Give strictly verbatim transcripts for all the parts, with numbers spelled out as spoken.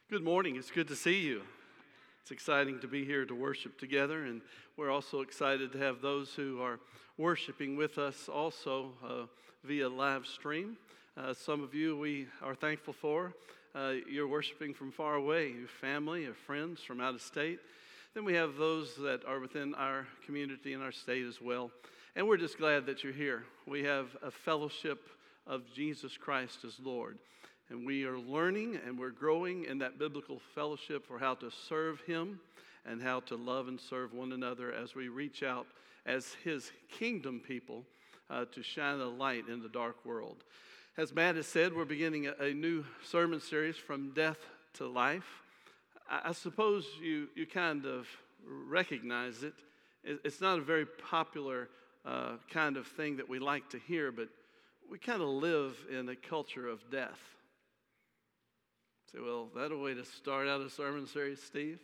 Good morning. It's good to see you. It's exciting to be here to worship together, and we're also excited to have those who are worshiping with us also uh, via live stream. Uh, some of you we are thankful for. Uh, you're worshiping from far away, your family, your friends from out of state. Then we have those that are within our community and our state as well. And we're just glad that you're here. We have a fellowship of Jesus Christ as Lord. And we are learning and we're growing in that biblical fellowship for how to serve Him and how to love and serve one another as we reach out as His kingdom people uh, to shine a light in the dark world. As Matt has said, we're beginning a, a new sermon series, From Death to Life. I, I suppose you, you kind of recognize it. it. It's not a very popular uh, kind of thing that we like to hear, but we kind of live in a culture of death. Say, well, is that a way to start out a sermon series, Steve?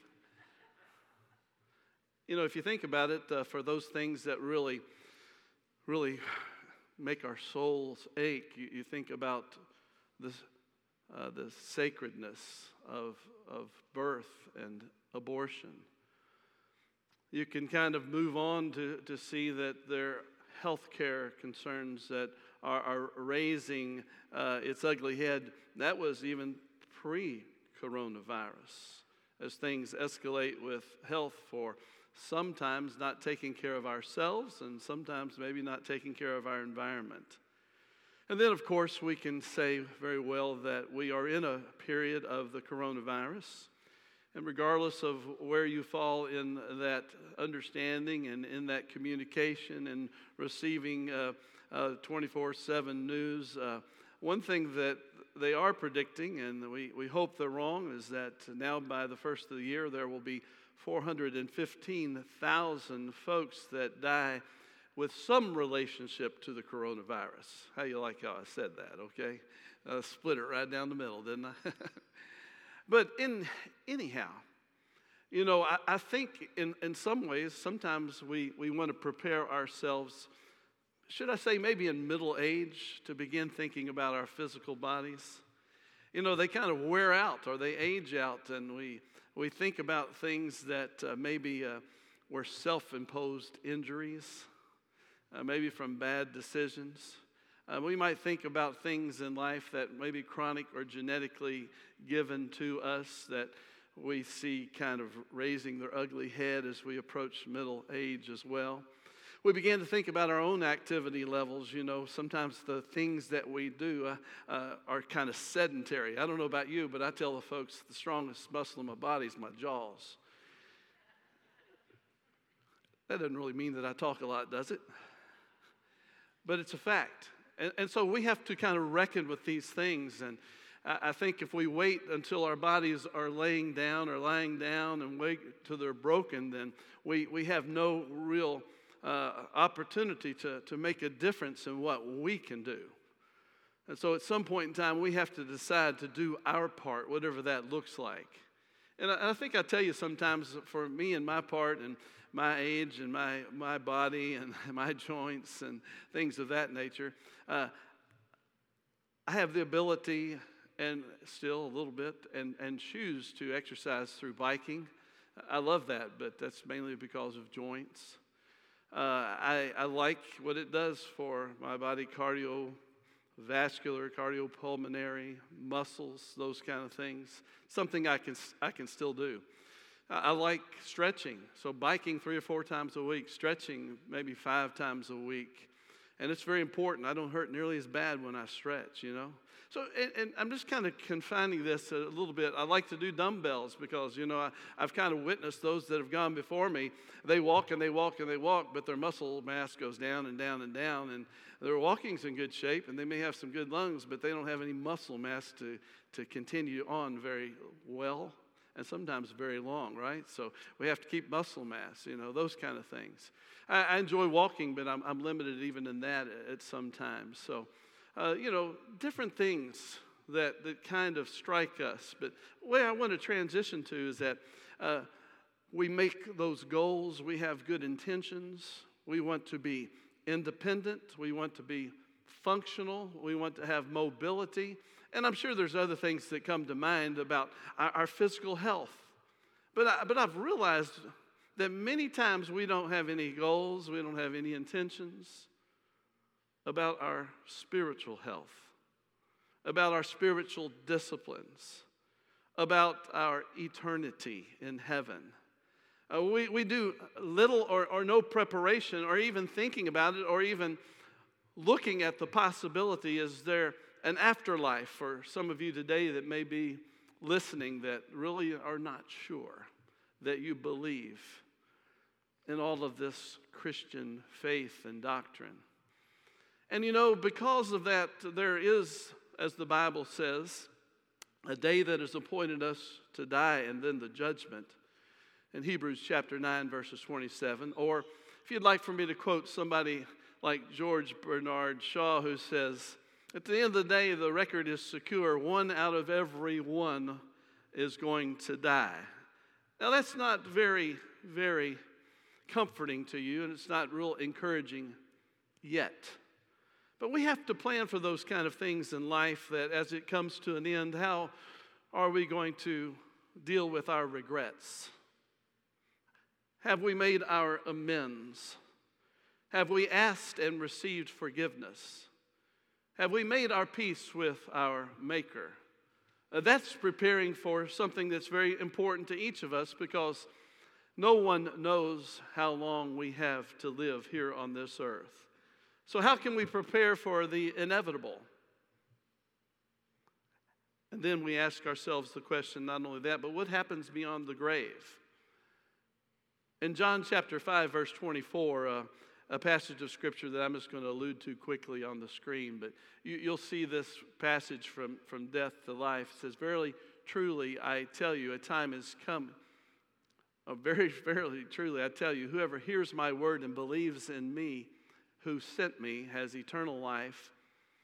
You know, if you think about it, uh, for those things that really, really make our souls ache, you, you think about this, uh, the sacredness of, of birth and abortion. You can kind of move on to, to see that there are health care concerns that are, are raising uh, its ugly head. That was even pre-coronavirus, as things escalate with health for sometimes not taking care of ourselves and sometimes maybe not taking care of our environment. And then, of course, we can say very well that we are in a period of the coronavirus. And regardless of where you fall in that understanding and in that communication and receiving uh, uh, twenty-four seven news, uh, one thing that they are predicting, and we, we hope they're wrong, is that now by the first of the year there will be four hundred fifteen thousand folks that die with some relationship to the coronavirus. How you like how I said that, okay? Uh, split it right down the middle, didn't I? But in anyhow, you know, I, I think in, in some ways, sometimes we, we want to prepare ourselves, should I say maybe in middle age, to begin thinking about our physical bodies. You know, they kind of wear out or they age out, and we, we think about things that uh, maybe uh, were self-imposed injuries, uh, maybe from bad decisions. Uh, we might think about things in life that may be chronic or genetically given to us that we see kind of raising their ugly head as we approach middle age as well. We begin to think about our own activity levels. You know, sometimes the things that we do uh, uh, are kind of sedentary. I don't know about you, but I tell the folks the strongest muscle in my body is my jaws. That doesn't really mean that I talk a lot, does it? But it's a fact. And, and so we have to kind of reckon with these things. And I, I think if we wait until our bodies are laying down or lying down and wait till they're broken, then we, we have no real uh, opportunity to, to make a difference in what we can do. And so at some point in time, we have to decide to do our part, whatever that looks like. And I, I think I tell you sometimes, for me and my part and my age and my, my body and my joints and things of that nature, uh, I have the ability and still a little bit and, and choose to exercise through biking. I love that, but that's mainly because of joints. Uh, I, I like what it does for my body, cardiovascular, cardiopulmonary, muscles, those kind of things. Something I can I can still do. I like stretching, so biking three or four times a week, stretching maybe five times a week. And it's very important. I don't hurt nearly as bad when I stretch, you know. So, and, and I'm just kind of confining this a little bit. I like to do dumbbells because, you know, I, I've kind of witnessed those that have gone before me. They walk and they walk and they walk, but their muscle mass goes down and down and down. And their walking's in good shape, and they may have some good lungs, but they don't have any muscle mass to, to continue on very well. And sometimes very long, right? So we have to keep muscle mass, you know, those kind of things. I, I enjoy walking, but I'm, I'm limited even in that at some times. So, uh, you know, different things that, that kind of strike us. But the way I want to transition to is that uh, we make those goals. We have good intentions. We want to be independent. We want to be functional. We want to have mobility. And I'm sure there's other things that come to mind about our, our physical health. But, I, but I've realized that many times we don't have any goals, we don't have any intentions about our spiritual health, about our spiritual disciplines, about our eternity in heaven. Uh, we, we do little or, or no preparation or even thinking about it or even looking at the possibility, is there an afterlife for some of you today that may be listening that really are not sure that you believe in all of this Christian faith and doctrine. And you know, because of that, there is, as the Bible says, a day that is appointed us to die and then the judgment in Hebrews chapter nine, verses twenty-seven. Or if you'd like for me to quote somebody like George Bernard Shaw, who says, at the end of the day, the record is secure. One out of every one is going to die. Now, that's not very, very comforting to you, and it's not real encouraging yet. But we have to plan for those kind of things in life, that as it comes to an end, how are we going to deal with our regrets? Have we made our amends? Have we asked and received forgiveness? Have we made our peace with our Maker? Uh, that's preparing for something that's very important to each of us, because no one knows how long we have to live here on this earth. So how can we prepare for the inevitable? And then we ask ourselves the question, not only that, but what happens beyond the grave? In John chapter five, verse twenty-four, uh, a passage of Scripture that I'm just going to allude to quickly on the screen, but you, you'll see this passage from, from death to life. It says, verily, truly, I tell you, a time is coming. Oh, very, verily, truly, I tell you, whoever hears my word and believes in me who sent me has eternal life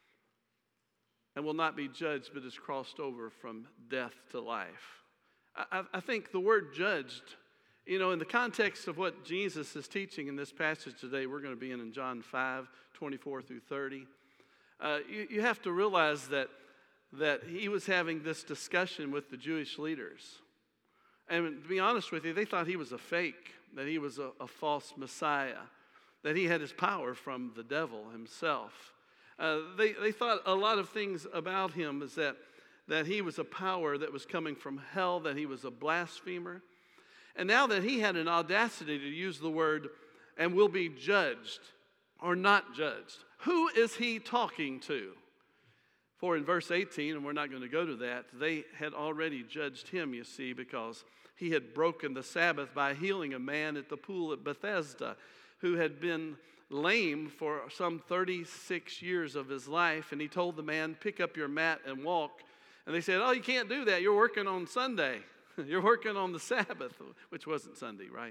and will not be judged, but is crossed over from death to life. I, I think the word judged, you know, in the context of what Jesus is teaching in this passage today, we're going to be in, in John five, twenty-four through thirty. Uh, you, you have to realize that, that he was having this discussion with the Jewish leaders. And to be honest with you, they thought he was a fake, that he was a, a false Messiah, that he had his power from the devil himself. Uh, they, they thought a lot of things about him, is that, that he was a power that was coming from hell, that he was a blasphemer. And now that he had an audacity to use the word, and will be judged or not judged, who is he talking to? For in verse eighteen, and we're not going to go to that, they had already judged him, you see, because he had broken the Sabbath by healing a man at the pool at Bethesda who had been lame for some thirty-six years of his life. And he told the man, pick up your mat and walk. And they said, oh, you can't do that. You're working on Sunday. You're working on the Sabbath, which wasn't Sunday, right?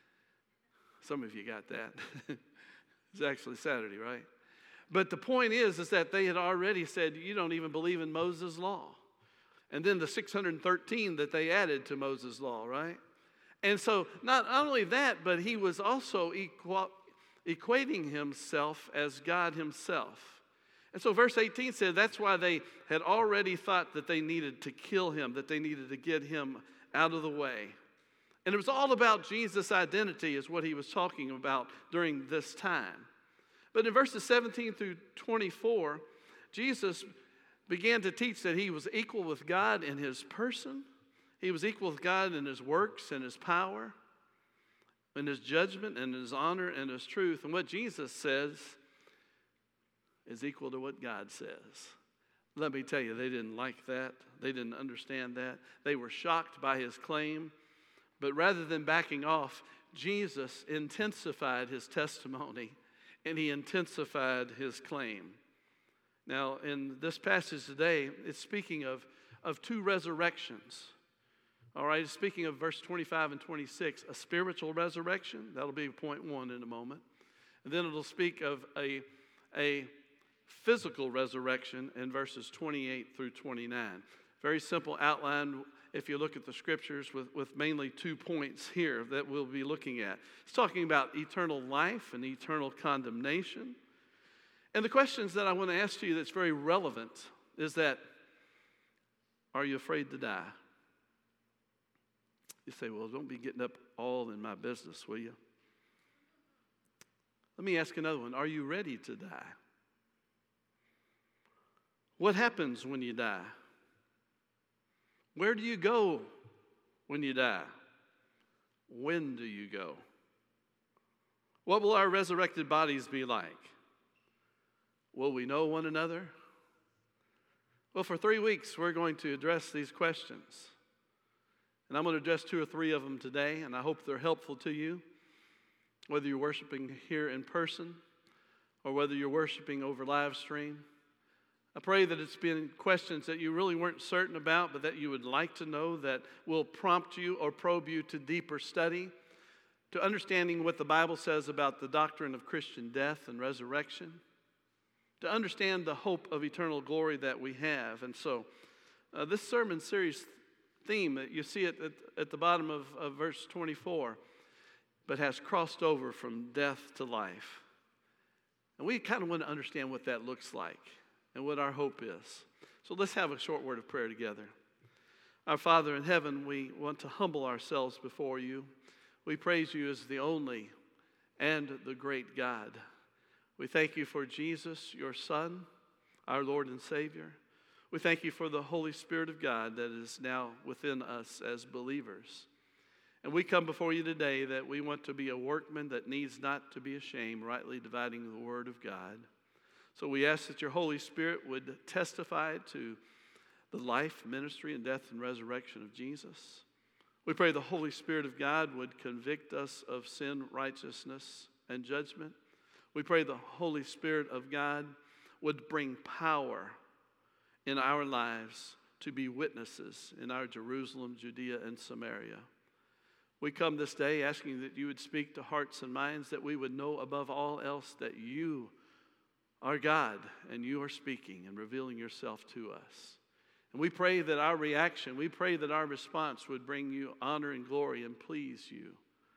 Some of you got that. It's actually Saturday, right? But the point is, is that they had already said, you don't even believe in Moses' law. And then the six hundred thirteen that they added to Moses' law, right? And so not only that, but he was also equa- equating himself as God himself. And so verse eighteen said that's why they had already thought that they needed to kill him, that they needed to get him out of the way. And it was all about Jesus' identity is what he was talking about during this time. But in verses seventeen through twenty-four, Jesus began to teach that he was equal with God in his person. He was equal with God in his works and his power, in his judgment and his honor and his truth. And what Jesus says is equal to what God says. Let me tell you, they didn't like that. They didn't understand that. They were shocked by his claim. But rather than backing off, Jesus intensified his testimony and he intensified his claim. Now, in this passage today, it's speaking of, of two resurrections. All right, it's speaking of verse twenty-five and twenty-six, a spiritual resurrection. That'll be point one in a moment. And then it'll speak of a, a physical resurrection in verses twenty-eight through twenty-nine. Very simple outline if you look at the scriptures with, with mainly two points here that we'll be looking at. It's talking about eternal life and eternal condemnation. And the questions that I want to ask to you that's very relevant is that, are you afraid to die? You say, well, don't be getting up all in my business, will you? Let me ask another one. Are you ready to die? What happens when you die? Where do you go when you die? When do you go? What will our resurrected bodies be like? Will we know one another? Well, for three weeks, we're going to address these questions. And I'm going to address two or three of them today, and I hope they're helpful to you, whether you're worshiping here in person or whether you're worshiping over live stream. I pray that it's been questions that you really weren't certain about, but that you would like to know, that will prompt you or probe you to deeper study, to understanding what the Bible says about the doctrine of Christian death and resurrection, to understand the hope of eternal glory that we have. And so uh, this sermon series theme, you see it at, at the bottom of, of verse twenty-four, but has crossed over from death to life. And we kind of want to understand what that looks like and what our hope is. So let's have a short word of prayer together. Our Father in heaven, we want to humble ourselves before you. We praise you as the only and the great God. We thank you for Jesus, your Son, our Lord and Savior. We thank you for the Holy Spirit of God that is now within us as believers. And we come before you today that we want to be a workman that needs not to be ashamed, rightly dividing the word of God. So we ask that your Holy Spirit would testify to the life, ministry, and death and resurrection of Jesus. We pray the Holy Spirit of God would convict us of sin, righteousness, and judgment. We pray the Holy Spirit of God would bring power in our lives to be witnesses in our Jerusalem, Judea, and Samaria. We come this day asking that you would speak to hearts and minds, that we would know above all else that you are God and you are speaking and revealing yourself to us. And we pray that our reaction, we pray that our response would bring you honor and glory and please you.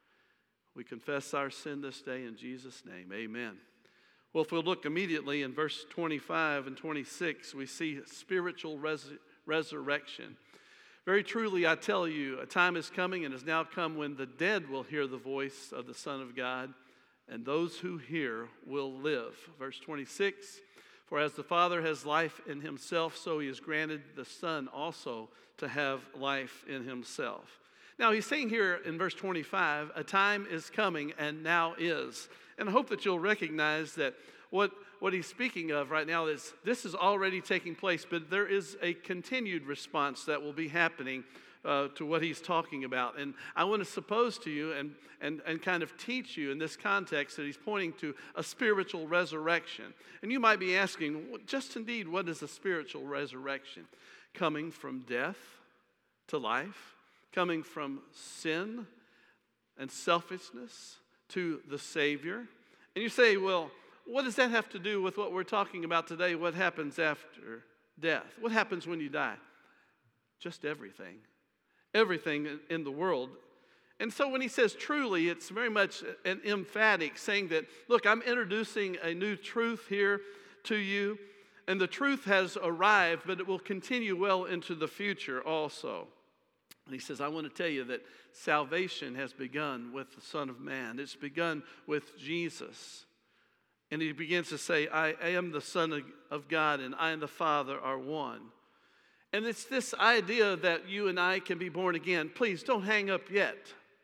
We confess our sin this day in Jesus' name. Amen. Well, if we'll look immediately in verse twenty-five and twenty-six, we see spiritual res- resurrection. Very truly, I tell you, a time is coming and has now come when the dead will hear the voice of the Son of God, and those who hear will live. Verse twenty-six, for as the Father has life in himself, so he has granted the Son also to have life in himself. Now, he's saying here in verse twenty-five, a time is coming and now is. And I hope that you'll recognize that what, what he's speaking of right now is this is already taking place, but there is a continued response that will be happening uh, to what he's talking about. And I want to suppose to you and, and, and kind of teach you in this context that he's pointing to a spiritual resurrection. And you might be asking, well, just indeed, what is a spiritual resurrection? Coming from death to life, coming from sin and selfishness to the Savior. And you say, well, what does that have to do with what we're talking about today? What happens after death? What happens when you die? Just everything. Everything in the world. And so when he says truly, it's very much an emphatic saying that, look, I'm introducing a new truth here to you. And the truth has arrived, but it will continue well into the future also. And he says, I want to tell you that salvation has begun with the Son of Man. It's begun with Jesus. And he begins to say, I am the Son of God and I and the Father are one. And it's this idea that you and I can be born again. Please don't hang up yet.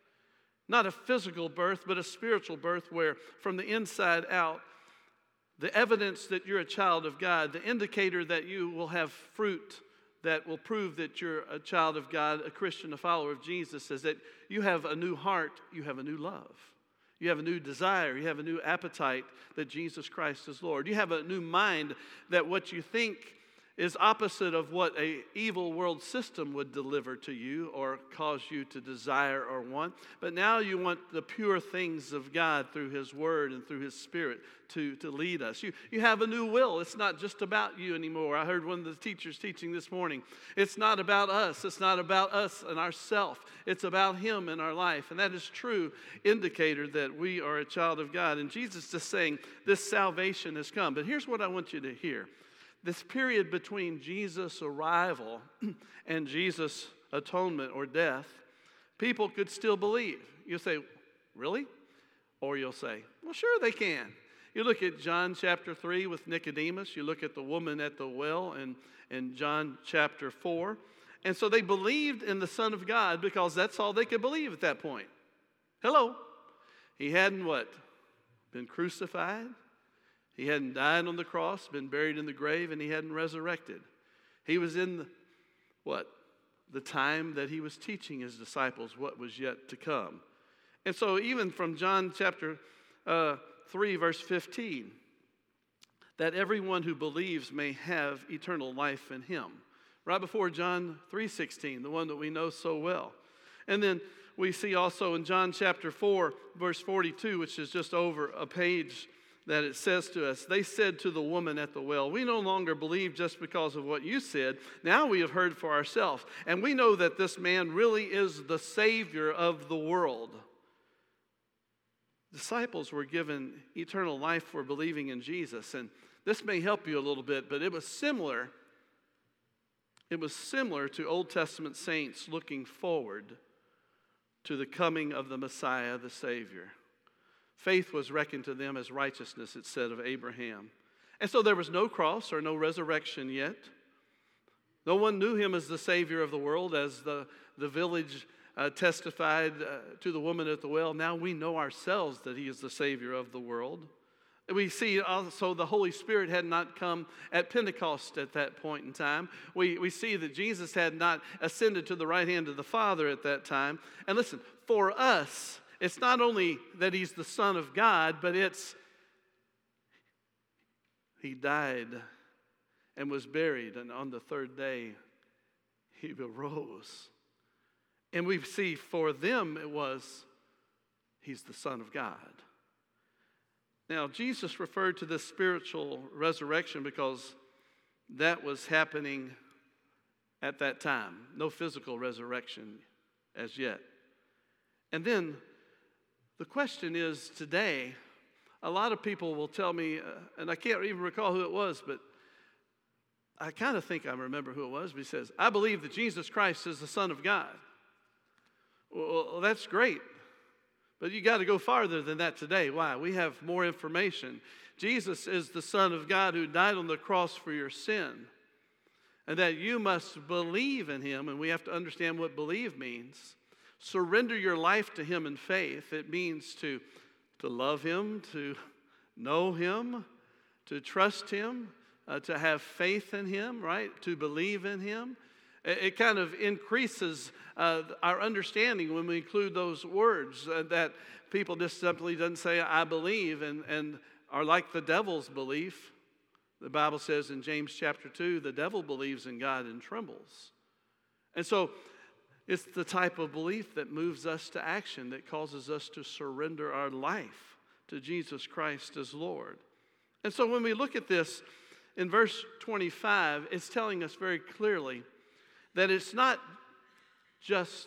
Not a physical birth, but a spiritual birth where from the inside out, the evidence that you're a child of God, the indicator that you will have fruit that will prove that you're a child of God, a Christian, a follower of Jesus, is that you have a new heart, you have a new love. You have a new desire, you have a new appetite that Jesus Christ is Lord. You have a new mind that what you think is opposite of what a evil world system would deliver to you or cause you to desire or want. But now you want the pure things of God through His Word and through His Spirit to, to lead us. You, you have a new will. It's not just about you anymore. I heard one of the teachers teaching this morning. It's not about us. It's not about us and ourself. It's about Him in our life. And that is true indicator that we are a child of God. And Jesus is saying this salvation has come. But here's what I want you to hear. This period between Jesus' arrival and Jesus' atonement or death, people could still believe. You'll say, really? Or you'll say, well, sure they can. You look at John chapter three with Nicodemus. You look at the woman at the well in, in John chapter four. And so they believed in the Son of God because that's all they could believe at that point. Hello. He hadn't what? Been crucified. He hadn't died on the cross, been buried in the grave, and He hadn't resurrected. He was in the, what? The time that He was teaching His disciples what was yet to come. And so even from John chapter uh, three, verse fifteen, that everyone who believes may have eternal life in Him. Right before John three sixteen, the one that we know so well. And then we see also in John chapter four, verse forty-two, which is just over a page, that it says to us, they said to the woman at the well, we no longer believe just because of what you said. Now we have heard for ourselves. And we know that this man really is the Savior of the world. Disciples were given eternal life for believing in Jesus. And this may help you a little bit, but it was similar. It was similar to Old Testament saints looking forward to the coming of the Messiah, the Savior. Faith was reckoned to them as righteousness, it said of Abraham. And so there was no cross or no resurrection yet. No one knew Him as the Savior of the world, as the, the village uh, testified uh, to the woman at the well. Now we know ourselves that He is the Savior of the world. We see also the Holy Spirit had not come at Pentecost at that point in time. We, we see that Jesus had not ascended to the right hand of the Father at that time. And listen, for us, it's not only that He's the Son of God, but it's He died and was buried, and on the third day He arose. And we see for them it was He's the Son of God. Now, Jesus referred to this spiritual resurrection because that was happening at that time. No physical resurrection as yet. And then the question is today, a lot of people will tell me, uh, and I can't even recall who it was, but I kind of think I remember who it was, but he says, I believe that Jesus Christ is the Son of God. Well, well that's great, but you got to go farther than that today. Why? We have more information. Jesus is the Son of God who died on the cross for your sin, and that you must believe in Him, and we have to understand what believe means. Surrender your life to Him in faith. It means to, to love Him, to know Him, to trust Him, uh, to have faith in Him, right? To believe in Him. It, it kind of increases uh, our understanding when we include those words uh, that people just simply doesn't say, I believe, and, and are like the devil's belief. The Bible says in James chapter two, the devil believes in God and trembles. And so, it's the type of belief that moves us to action, that causes us to surrender our life to Jesus Christ as Lord. And so when we look at this in verse twenty-five, it's telling us very clearly that it's not just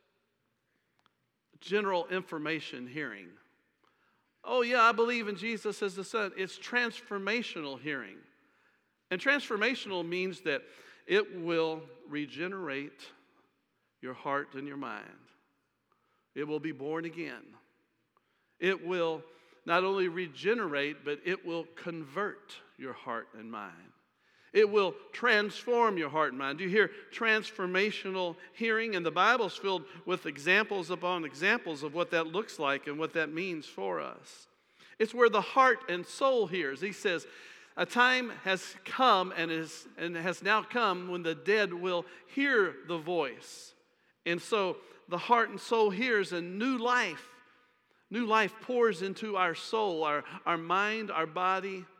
general information hearing. Oh yeah, I believe in Jesus as the Son. It's transformational hearing. And transformational means that it will regenerate your heart and your mind. It will be born again. It will not only regenerate, but it will convert your heart and mind. It will transform your heart and mind. Do you hear transformational hearing? And the Bible's filled with examples upon examples of what that looks like and what that means for us. It's where the heart and soul hears. He says, a time has come and, is, and has now come when the dead will hear the voice. And so the heart and soul hears, and new life, new life pours into our soul, our, our mind, our body,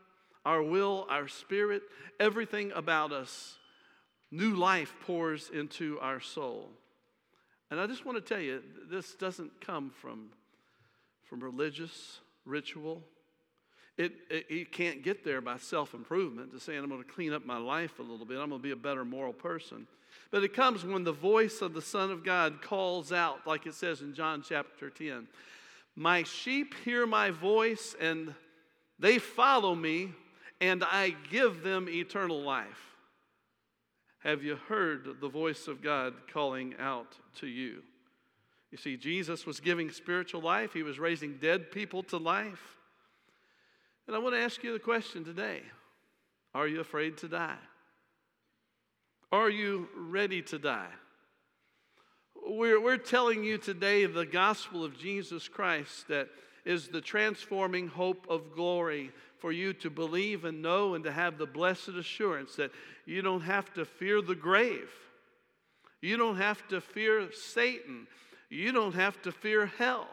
our will, our spirit, everything about us, new life pours into our soul. And I just want to tell you, this doesn't come from, from religious ritual. It, it, you can't get there by self-improvement, to saying I'm going to clean up my life a little bit. I'm going to be a better moral person. But it comes when the voice of the Son of God calls out, like it says in John chapter ten. My sheep hear my voice, and they follow me, and I give them eternal life. Have you heard the voice of God calling out to you? You see, Jesus was giving spiritual life. He was raising dead people to life. And I want to ask you the question today. Are you afraid to die? Are you ready to die? We're, we're telling you today the gospel of Jesus Christ that is the transforming hope of glory for you to believe and know and to have the blessed assurance that you don't have to fear the grave. You don't have to fear Satan. You don't have to fear hell.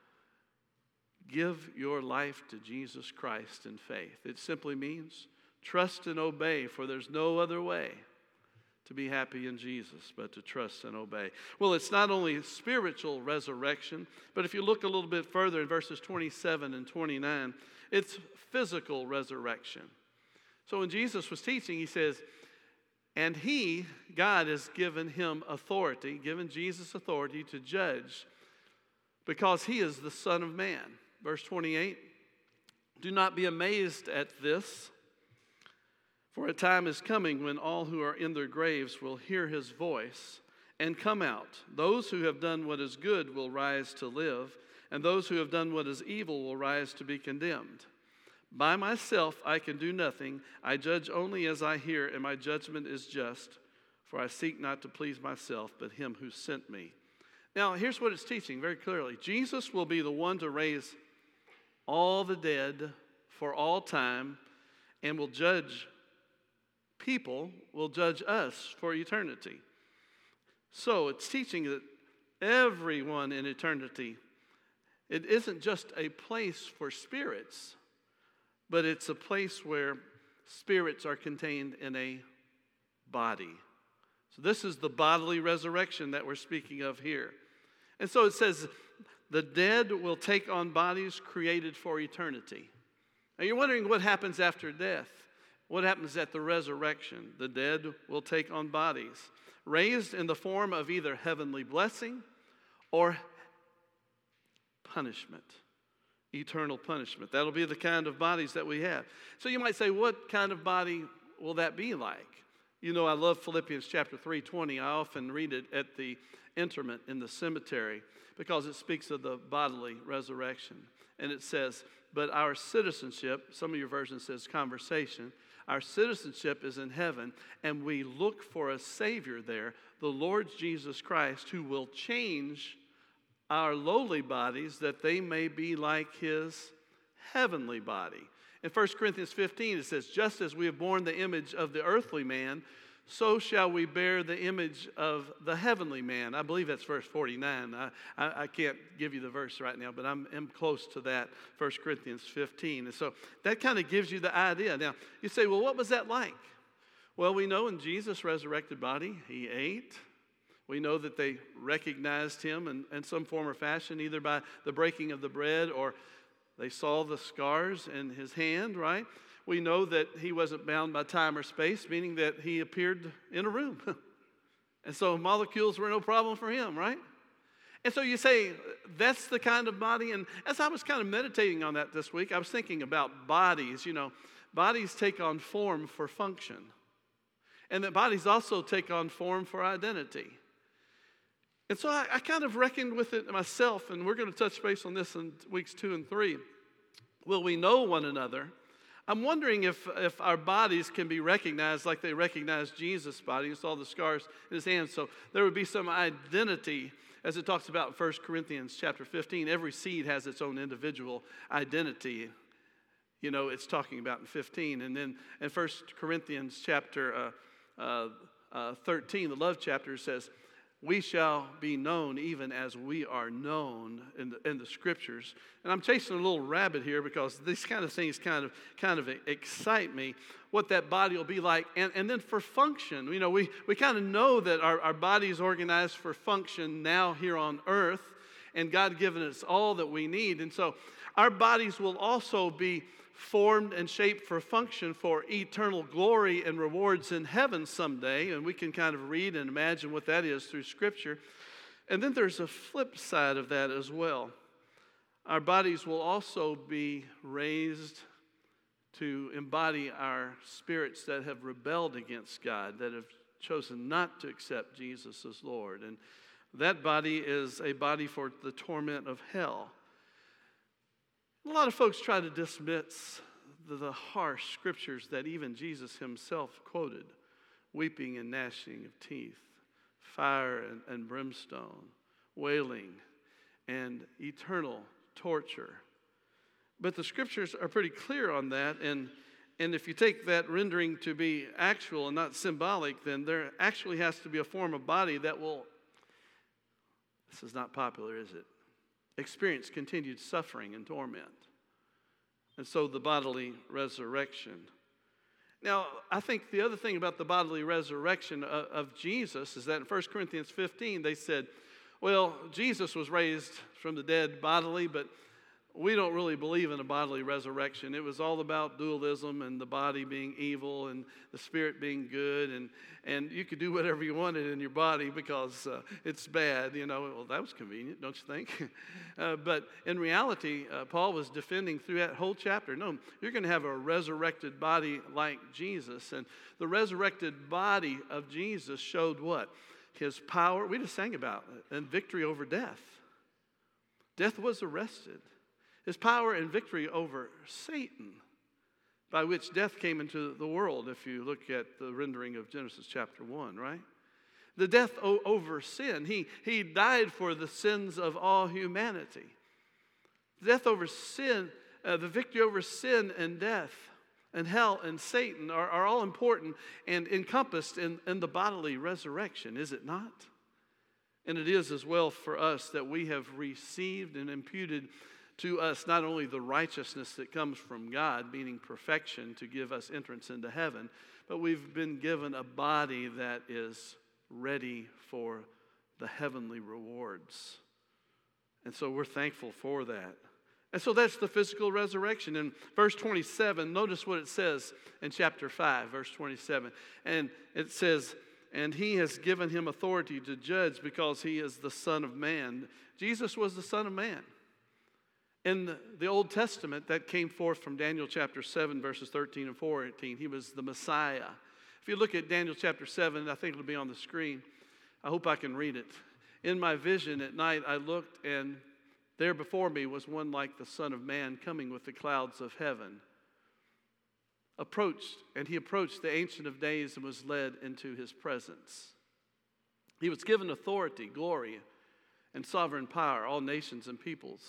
Give your life to Jesus Christ in faith. It simply means trust and obey, for there's no other way to be happy in Jesus, but to trust and obey. Well, it's not only spiritual resurrection, but if you look a little bit further in verses twenty-seven and twenty-nine, it's physical resurrection. So when Jesus was teaching, he says, and he, God, has given him authority, given Jesus authority to judge, because he is the Son of Man. Verse twenty-eight, do not be amazed at this, for a time is coming when all who are in their graves will hear his voice and come out. Those who have done what is good will rise to live, and those who have done what is evil will rise to be condemned. By myself I can do nothing. I judge only as I hear, and my judgment is just, for I seek not to please myself, but him who sent me. Now, here's what it's teaching very clearly. Jesus will be the one to raise all the dead for all time, and will judge people, will judge us for eternity. So it's teaching that everyone in eternity, it isn't just a place for spirits, but it's a place where spirits are contained in a body. So this is the bodily resurrection that we're speaking of here. And so it says, the dead will take on bodies created for eternity. Now you're wondering what happens after death. What happens at the resurrection? The dead will take on bodies, raised in the form of either heavenly blessing or punishment, eternal punishment. That'll be the kind of bodies that we have. So you might say, what kind of body will that be like? You know, I love Philippians chapter three twenty. I often read it at the interment in the cemetery because it speaks of the bodily resurrection. And it says, but our citizenship, some of your versions says conversation, our citizenship is in heaven, and we look for a Savior there, the Lord Jesus Christ, who will change our lowly bodies that they may be like his heavenly body. In First Corinthians fifteen, it says, just as we have borne the image of the earthly man, so shall we bear the image of the heavenly man. I believe that's verse forty-nine. I, I, I can't give you the verse right now, but I'm, I'm close to that, First Corinthians fifteen. And so that kind of gives you the idea. Now, you say, well, what was that like? Well, we know in Jesus' resurrected body, he ate. We know that they recognized him in, in some form or fashion, either by the breaking of the bread or they saw the scars in his hand, right? We know that he wasn't bound by time or space, meaning that he appeared in a room. And so molecules were no problem for him, right? And so you say, that's the kind of body. And as I was kind of meditating on that this week, I was thinking about bodies. You know, bodies take on form for function. And that bodies also take on form for identity. And so I, I kind of reckoned with it myself, and we're going to touch base on this in weeks two and three. Will we know one another? I'm wondering if, if our bodies can be recognized like they recognized Jesus' body. You saw the scars in his hands. So there would be some identity, as it talks about in First Corinthians chapter fifteen. Every seed has its own individual identity. You know, it's talking about in fifteen. And then in First Corinthians chapter uh, uh, uh, thirteen, the love chapter, says, we shall be known even as we are known in the, in the Scriptures. And I'm chasing a little rabbit here because these kind of things kind of kind of excite me, what that body will be like. And, and then for function, you know, we, we kind of know that our, our body is organized for function now here on earth, and God given us all that we need. And so our bodies will also be formed and shaped for function for eternal glory and rewards in heaven someday. And we can kind of read and imagine what that is through Scripture. And then there's a flip side of that as well. Our bodies will also be raised to embody our spirits that have rebelled against God, that have chosen not to accept Jesus as Lord. And that body is a body for the torment of hell. A lot of folks try to dismiss the, the harsh scriptures that even Jesus himself quoted: weeping and gnashing of teeth, fire and, and brimstone, wailing, and eternal torture. But the scriptures are pretty clear on that, and, and if you take that rendering to be actual and not symbolic, then there actually has to be a form of body that will, this is not popular, is it? Experience continued suffering and torment. And so the bodily resurrection. Now, I think the other thing about the bodily resurrection of, of Jesus is that in First Corinthians fifteen, they said, well, Jesus was raised from the dead bodily, but we don't really believe in a bodily resurrection. It was all about dualism and the body being evil and the spirit being good. And, and you could do whatever you wanted in your body because uh, it's bad. You know, well, that was convenient, don't you think? uh, but in reality, uh, Paul was defending through that whole chapter. No, you're going to have a resurrected body like Jesus. And the resurrected body of Jesus showed what? His power. We just sang about it. And victory over death. Death was arrested. His power and victory over Satan, by which death came into the world, if you look at the rendering of Genesis chapter one, right? The death o- over sin. He, he died for the sins of all humanity. Death over sin, uh, the victory over sin and death and hell and Satan are, are all important and encompassed in, in the bodily resurrection, is it not? And it is as well for us that we have received and imputed to us not only the righteousness that comes from God, meaning perfection to give us entrance into heaven, but we've been given a body that is ready for the heavenly rewards. And so we're thankful for that. And so that's the physical resurrection. In verse twenty-seven, notice what it says in chapter five, verse twenty-seven. And it says, and he has given him authority to judge because he is the Son of Man. Jesus was the Son of Man. In the Old Testament, that came forth from Daniel chapter seven, verses thirteen and fourteen. He was the Messiah. If you look at Daniel chapter seven, I think it'll be on the screen. I hope I can read it. In my vision at night, I looked, and there before me was one like the Son of Man coming with the clouds of heaven. Approached, and he approached the Ancient of Days and was led into his presence. He was given authority, glory, and sovereign power. All nations and peoples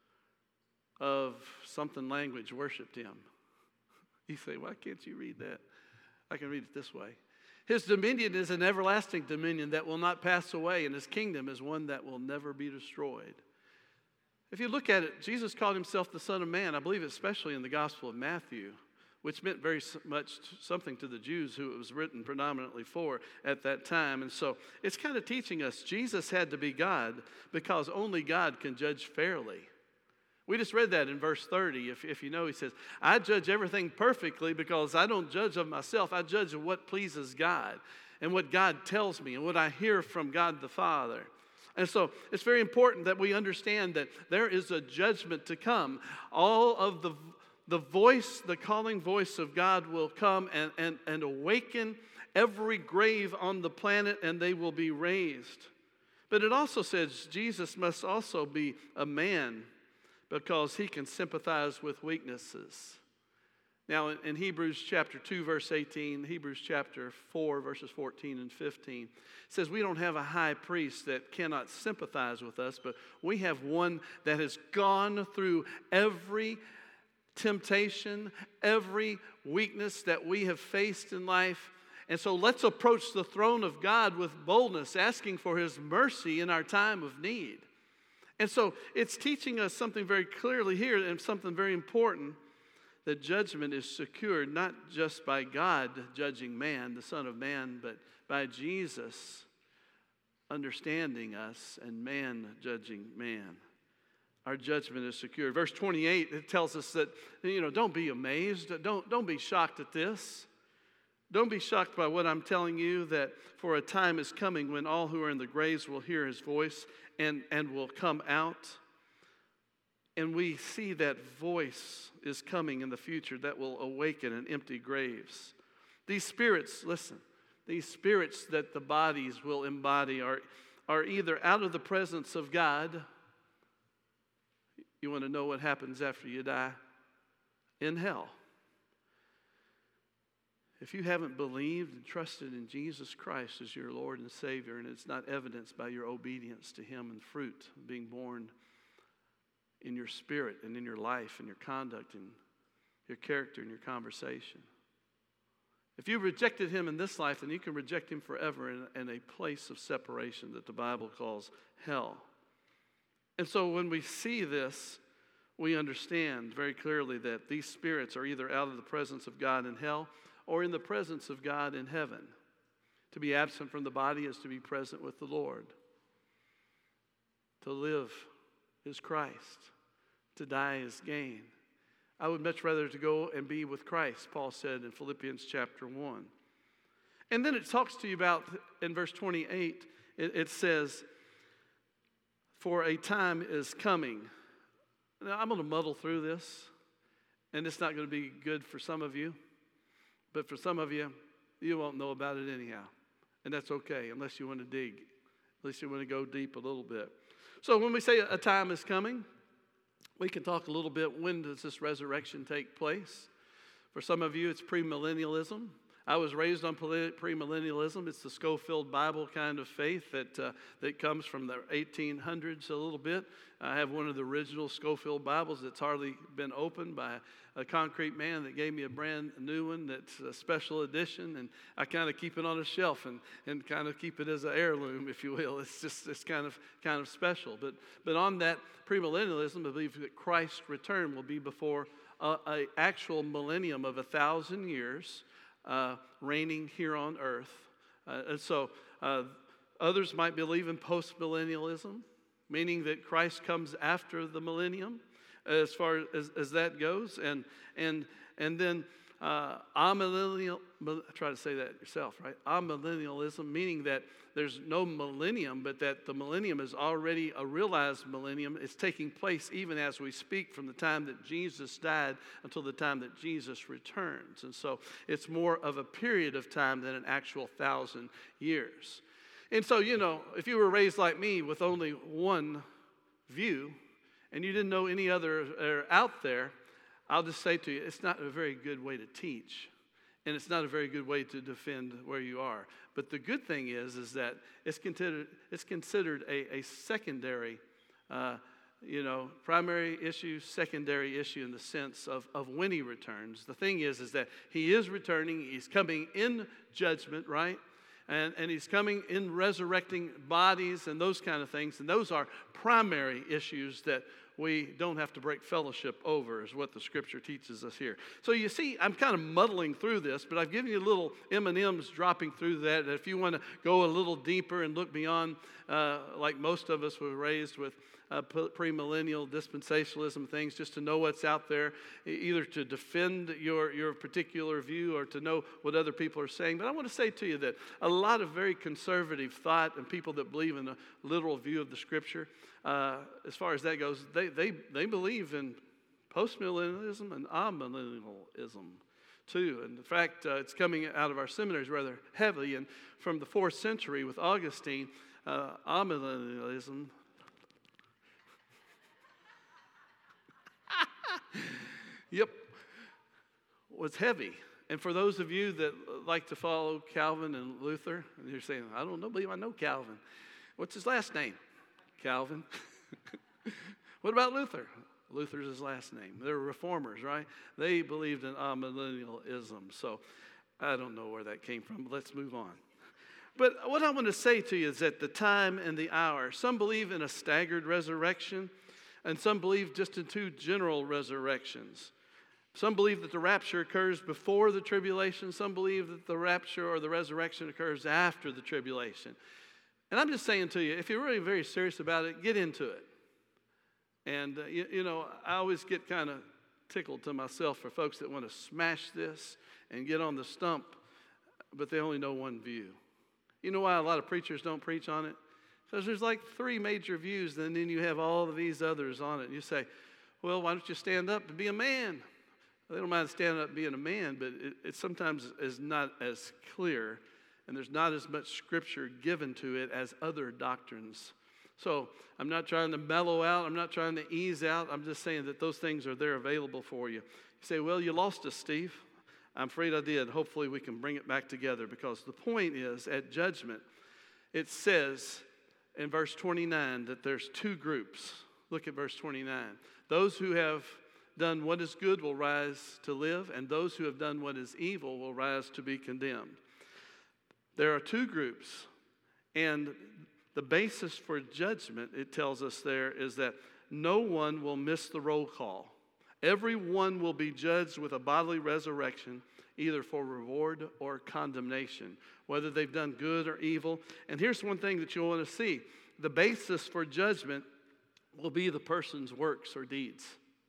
of something language worshipped him. You say, why can't you read that? I can read it this way. His dominion is an everlasting dominion that will not pass away, and his kingdom is one that will never be destroyed. If you look at it, Jesus called himself the Son of Man, I believe especially in the Gospel of Matthew, which meant very much something to the Jews who it was written predominantly for at that time. And so it's kind of teaching us Jesus had to be God because only God can judge fairly. We just read that in verse thirty. If, if you know, he says, I judge everything perfectly because I don't judge of myself. I judge of what pleases God and what God tells me and what I hear from God the Father. And so it's very important that we understand that there is a judgment to come. All of the, the voice, the calling voice of God will come and, and, and awaken every grave on the planet, and they will be raised. But it also says Jesus must also be a man, because he can sympathize with weaknesses. Now, in Hebrews chapter two, verse eighteen, Hebrews chapter four, verses fourteen and fifteen, it says we don't have a high priest that cannot sympathize with us, but we have one that has gone through every temptation, every weakness that we have faced in life, And so let's approach the throne of God with boldness, asking for his mercy in our time of need. And so it's teaching us something very clearly here, and something very important, that judgment is secured not just by God judging man, the Son of Man, but by Jesus understanding us and man judging man. Our judgment is secure. Verse twenty-eight, it tells us that, you know, don't be amazed. Don't, don't be shocked at this. Don't be shocked by what I'm telling you, that for a time is coming when all who are in the graves will hear his voice and, and will come out. And we see that voice is coming in the future that will awaken and empty graves. These spirits, listen, these spirits that the bodies will embody are, are either out of the presence of God. You want to know what happens after you die? In hell. If you haven't believed and trusted in Jesus Christ as your Lord and Savior, and it's not evidenced by your obedience to him and fruit being born in your spirit and in your life and your conduct and your character and your conversation. If you've rejected him in this life, then you can reject him forever in, in a place of separation that the Bible calls hell. And so when we see this, we understand very clearly that these spirits are either out of the presence of God in hell or in the presence of God in heaven. To be absent from the body is to be present with the Lord. To live is Christ. To die is gain. I would much rather to go and be with Christ, Paul said in Philippians chapter one. And then it talks to you about, in verse twenty-eight, it, it says, for a time is coming. Now, I'm going to muddle through this, and it's not going to be good for some of you. But for some of you, you won't know about it anyhow. And that's okay, unless you want to dig. Unless you want to go deep a little bit. So when we say a time is coming, we can talk a little bit, when does this resurrection take place? For some of you, it's premillennialism. I was raised on premillennialism. It's the Scofield Bible kind of faith that uh, that comes from the eighteen hundreds a little bit. I have one of the original Scofield Bibles that's hardly been opened by a concrete man that gave me a brand new one that's a special edition, and I kind of keep it on a shelf and, and kind of keep it as an heirloom, if you will. It's just it's kind of kind of special. But but on that premillennialism, I believe that Christ's return will be before a, a actual millennium of a thousand years. Uh, reigning here on earth. Uh, and so uh, others might believe in post-millennialism, meaning that Christ comes after the millennium as far as, as that goes. And and and then uh, amillennial, try to say that yourself, right? Amillennialism, meaning that there's no millennium, but that the millennium is already a realized millennium. It's taking place even as we speak, from the time that Jesus died until the time that Jesus returns. And so it's more of a period of time than an actual thousand years. And so, you know, if you were raised like me with only one view and you didn't know any other are out there, I'll just say to you, it's not a very good way to teach. And it's not a very good way to defend where you are. But the good thing is, is that it's considered it's considered a, a secondary, uh, you know, primary issue, secondary issue in the sense of, of when he returns. The thing is, is that he is returning. He's coming in judgment, right? And, and he's coming in resurrecting bodies and those kind of things. And those are primary issues that we don't have to break fellowship over, is what the scripture teaches us here. So you see, I'm kind of muddling through this, but I've given you little M and M's dropping through that. If you want to go a little deeper and look beyond, uh, like most of us were raised with uh, premillennial dispensationalism things, just to know what's out there, either to defend your, your particular view or to know what other people are saying. But I want to say to you that a lot of very conservative thought and people that believe in a literal view of the scripture, Uh, as far as that goes, they they they believe in postmillennialism and amillennialism too. And in fact, uh, it's coming out of our seminaries rather heavily. And from the fourth century with Augustine, uh, amillennialism yep, was heavy. And for those of you that like to follow Calvin and Luther, and you're saying, I don't know, believe I know Calvin. What's his last name? Calvin. What about Luther? Luther's his last name. They're reformers, right? They believed in amillennialism. So I don't know where that came from, but let's move on. But what I want to say to you is at the time and the hour, some believe in a staggered resurrection, and some believe just in two general resurrections. Some believe that the rapture occurs before the tribulation. Some believe that the rapture or the resurrection occurs after the tribulation. And I'm just saying to you, if you're really very serious about it, get into it. And, uh, you, you know, I always get kind of tickled to myself for folks that want to smash this and get on the stump, but they only know one view. You know why a lot of preachers don't preach on it? Because there's like three major views, and then you have all of these others on it. And you say, well, why don't you stand up and be a man? Well, they don't mind standing up and being a man, but it, it sometimes is not as clear, and there's not as much scripture given to it as other doctrines. So I'm not trying to mellow out. I'm not trying to ease out. I'm just saying that those things are there available for you. You say, well, you lost us, Steve. I'm afraid I did. Hopefully we can bring it back together, because the point is, at judgment, it says in verse twenty-nine that there's two groups. Look at verse twenty-nine. Those who have done what is good will rise to live, and those who have done what is evil will rise to be condemned. There are two groups, and the basis for judgment, it tells us there, is that no one will miss the roll call. Everyone will be judged with a bodily resurrection, either for reward or condemnation, whether they've done good or evil. And here's one thing that you'll want to see. The basis for judgment will be the person's works or deeds.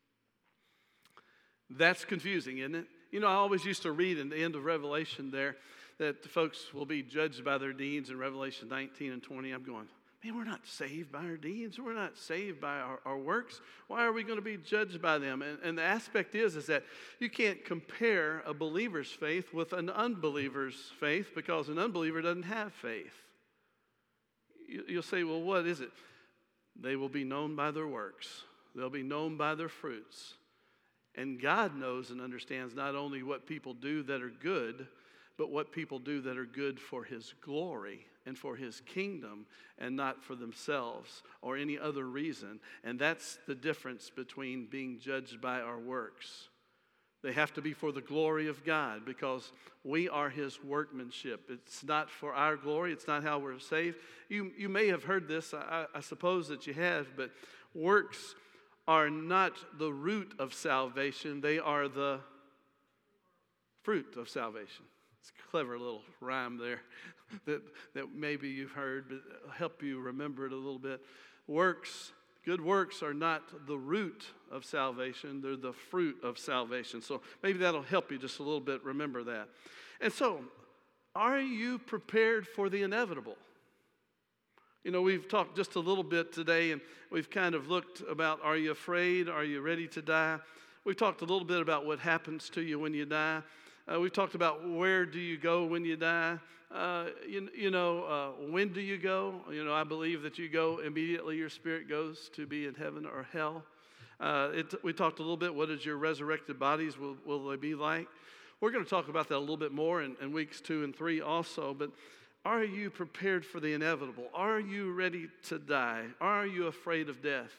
That's confusing, isn't it? You know, I always used to read in the end of Revelation there that the folks will be judged by their deeds in Revelation nineteen and twenty. I'm going, man, we're not saved by our deeds. We're not saved by our, our works. Why are we going to be judged by them? And, and the aspect is, is that you can't compare a believer's faith with an unbeliever's faith, because an unbeliever doesn't have faith. You, you'll say, well, what is it? They will be known by their works. They'll be known by their fruits. And God knows and understands not only what people do that are good, but what people do that are good for His glory and for His kingdom, and not for themselves or any other reason. And that's the difference between being judged by our works. They have to be for the glory of God, because we are His workmanship. It's not for our glory. It's not how we're saved. You, you may have heard this. I, I suppose that you have, but works are not the root of salvation. They are the fruit of salvation. It's a clever little rhyme there that, that maybe you've heard, but it'll help you remember it a little bit. Works, good works are not the root of salvation. They're the fruit of salvation. So maybe that'll help you just a little bit remember that. And so, are you prepared for the inevitable? You know, we've talked just a little bit today, and we've kind of looked about, are you afraid? Are you ready to die? We've talked a little bit about what happens to you when you die. Uh, we've talked about where do you go when you die. Uh, you, you know, uh, when do you go? You know, I believe that you go immediately. Your spirit goes to be in heaven or hell. Uh, it, we talked a little bit, what is your resurrected bodies, will, will they be like? We're going to talk about that a little bit more in, in weeks two and three also, but are you prepared for the inevitable? Are you ready to die? Are you afraid of death?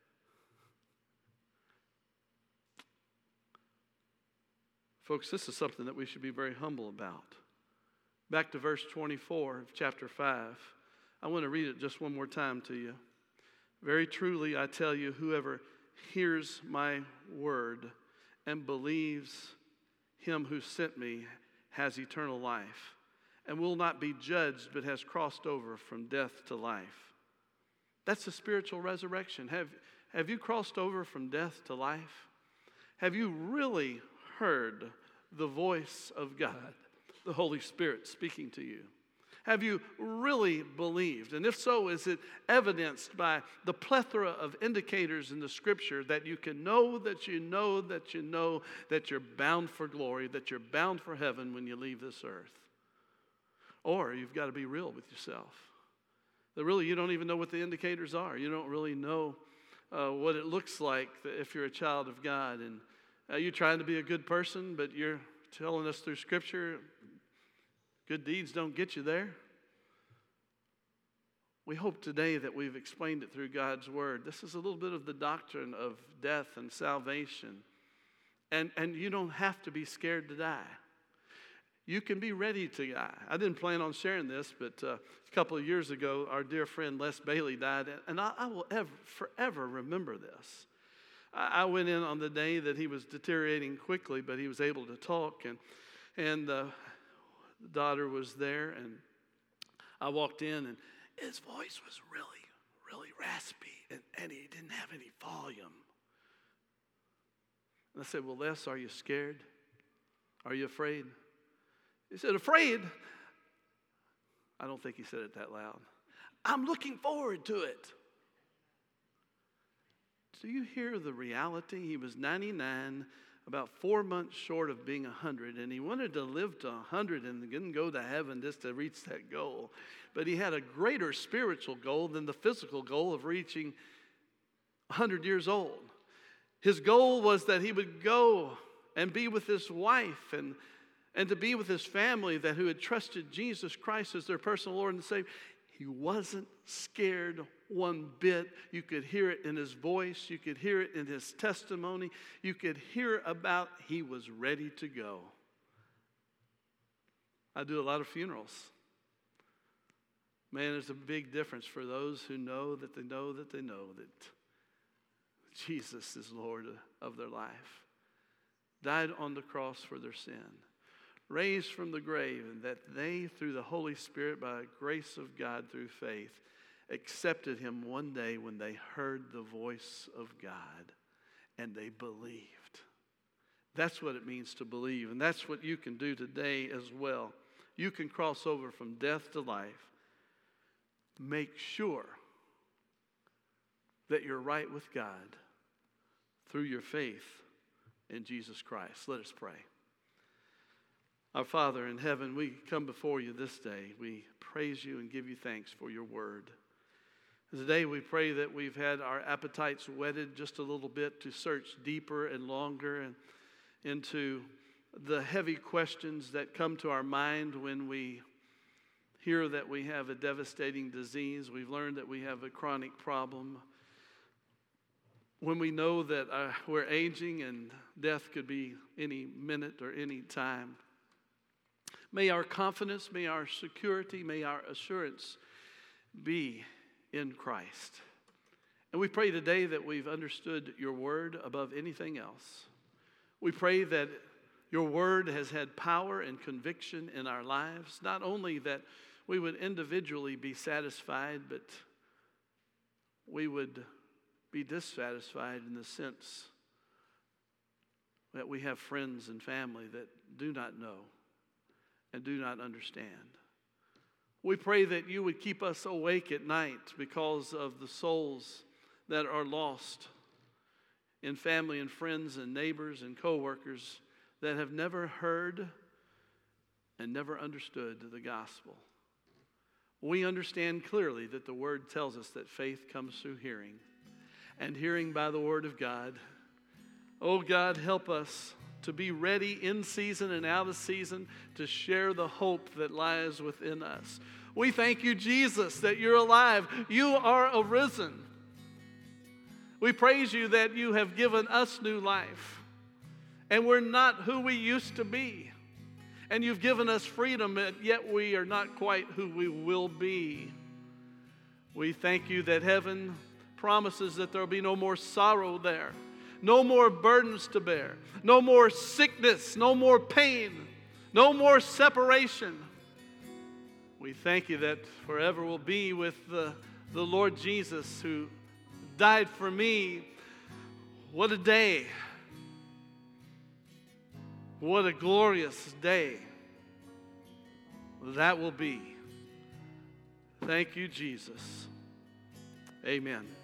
Folks, this is something that we should be very humble about. Back to verse twenty-four of chapter five. I want to read it just one more time to you. Very truly, I tell you, whoever hears my word and believes Him who sent me has eternal life, and will not be judged, but has crossed over from death to life. That's the spiritual resurrection. Have, have you crossed over from death to life? Have you really heard the voice of God, the Holy Spirit, speaking to you? Have you really believed? And if so, is it evidenced by the plethora of indicators in the Scripture that you can know that you know that you know that you're bound for glory, that you're bound for heaven when you leave this earth? Or you've got to be real with yourself. That really you don't even know what the indicators are. You don't really know uh, what it looks like if you're a child of God. And uh, you're trying to be a good person, but you're telling us through Scripture, good deeds don't get you there. We hope today that we've explained it through God's Word. This is a little bit of the doctrine of death and salvation. And, and you don't have to be scared to die. You can be ready to die. I didn't plan on sharing this, but uh, a couple of years ago, our dear friend Les Bailey died, and I, I will ever, forever remember this. I, I went in on the day that he was deteriorating quickly, but he was able to talk, and and uh, the daughter was there, and I walked in, and his voice was really, really raspy, and, and he didn't have any volume. And I said, well, Les, are you scared? Are you afraid? He said, afraid? I don't think he said it that loud. I'm looking forward to it. Do you hear the reality? He was ninety-nine, about four months short of being one hundred, and he wanted to live to one hundred and didn't go to heaven just to reach that goal. But he had a greater spiritual goal than the physical goal of reaching one hundred years old. His goal was that he would go and be with his wife and And to be with his family that who had trusted Jesus Christ as their personal Lord and Savior. He wasn't scared one bit. You could hear it in his voice. You could hear it in his testimony. You could hear about he was ready to go. I do a lot of funerals. Man, there's a big difference for those who know that they know that they know that Jesus is Lord of their life. Died on the cross for their sin. Raised from the grave, and that they, through the Holy Spirit, by the grace of God through faith, accepted him one day when they heard the voice of God, and they believed. That's what it means to believe, and that's what you can do today as well. You can cross over from death to life. Make sure that you're right with God through your faith in Jesus Christ. Let us pray. Our Father in heaven, we come before you this day. We praise you and give you thanks for your word. Today we pray that we've had our appetites whetted just a little bit to search deeper and longer and into the heavy questions that come to our mind when we hear that we have a devastating disease. We've learned that we have a chronic problem. When we know that uh, we're aging and death could be any minute or any time. May our confidence, may our security, may our assurance be in Christ. And we pray today that we've understood your word above anything else. We pray that your word has had power and conviction in our lives, not only that we would individually be satisfied, but we would be dissatisfied in the sense that we have friends and family that do not know and do not understand. We pray that you would keep us awake at night because of the souls that are lost in family and friends and neighbors and co-workers that have never heard and never understood the gospel. We understand clearly that the word tells us that faith comes through hearing, and hearing by the word of God. Oh God, help us to be ready in season and out of season to share the hope that lies within us. We thank you, Jesus, that you're alive. You are arisen. We praise you that you have given us new life. And we're not who we used to be. And you've given us freedom, yet we are not quite who we will be. We thank you that heaven promises that there will be no more sorrow there. No more burdens to bear. No more sickness. No more pain. No more separation. We thank you that forever we'll be with the, the Lord Jesus who died for me. What a day. What a glorious day that will be. Thank you, Jesus. Amen.